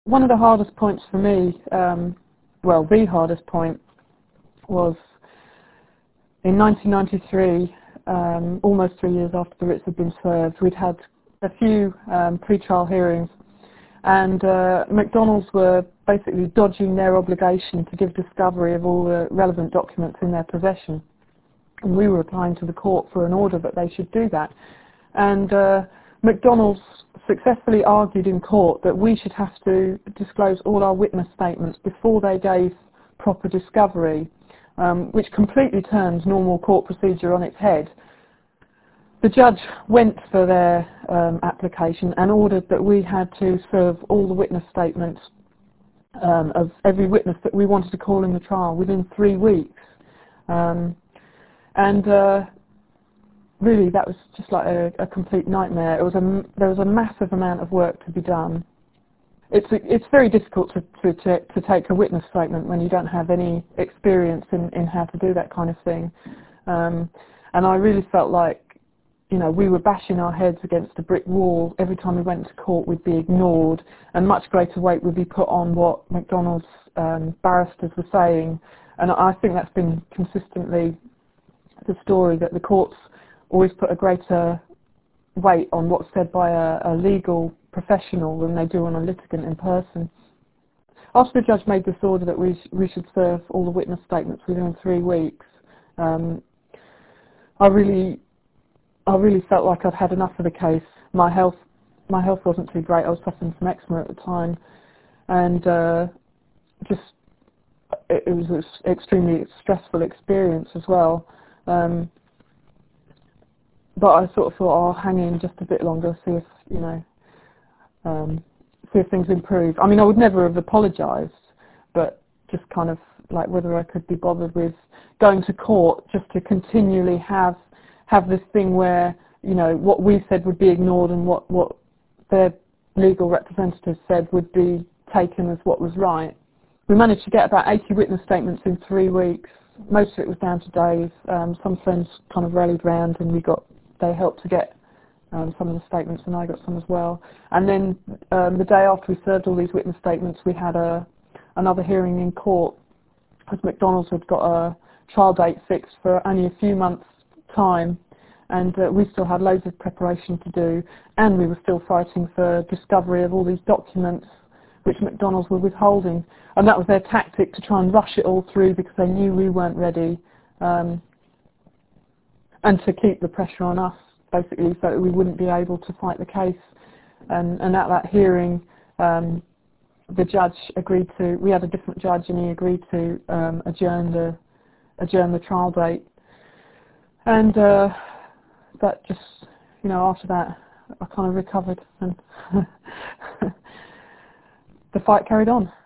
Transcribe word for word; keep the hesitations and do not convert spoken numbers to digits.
One of the hardest points for me, um, well, the hardest point, was in nineteen ninety-three, um, almost three years after the writs had been served. We'd had a few um, pre-trial hearings, and uh, McDonald's were basically dodging their obligation to give discovery of all the relevant documents in their possession. And we were applying to the court for an order that they should do that. And uh, McDonald's successfully argued in court that we should have to disclose all our witness statements before they gave proper discovery, um, which completely turned normal court procedure on its head. The judge went for their um, application and ordered that we had to serve all the witness statements um, of every witness that we wanted to call in the trial within three weeks. Um, and uh, really, that was just like a, a complete nightmare. It was a, there was a massive amount of work to be done. It's, it's very difficult to, to, to, to take a witness statement when you don't have any experience in, in how to do that kind of thing. Um, and I really felt like, you know, we were bashing our heads against a brick wall. Every time we went to court, we'd be ignored, and much greater weight would be put on what McDonald's um, barristers were saying. And I think that's been consistently the story, that the courts always put a greater weight on what's said by a, a legal professional than they do on a litigant in person. After the judge made this order that we, sh we should serve all the witness statements within three weeks, um, I really, I really felt like I'd had enough of the case. My health, my health wasn't too great. I was suffering from eczema at the time, and uh, just it, it was an extremely stressful experience as well. Um, but I sort of thought, I'll hang in just a bit longer, see if you know, um, see if things improve. I mean, I would never have apologised, but just kind of like whether I could be bothered with going to court just to continually have have this thing where, you know, what we said would be ignored and what what their legal representatives said would be taken as what was right. We managed to get about eighty witness statements in three weeks. Most of it was down to Dave. Um, some friends kind of rallied round, and we got they helped to get um, some of the statements, and I got some as well. And then um, the day after we served all these witness statements, we had a another hearing in court, because McDonald's had got a trial date fixed for only a few months' time, and uh, we still had loads of preparation to do, and we were still fighting for discovery of all these documents which McDonald's were withholding. And that was their tactic, to try and rush it all through because they knew we weren't ready, um, and to keep the pressure on us, basically, so that we wouldn't be able to fight the case. And, and at that hearing, um, the judge agreed to, we had a different judge, and he agreed to um, adjourn the adjourn the trial date. And uh, that just, you know, after that, I kind of recovered, and the fight carried on.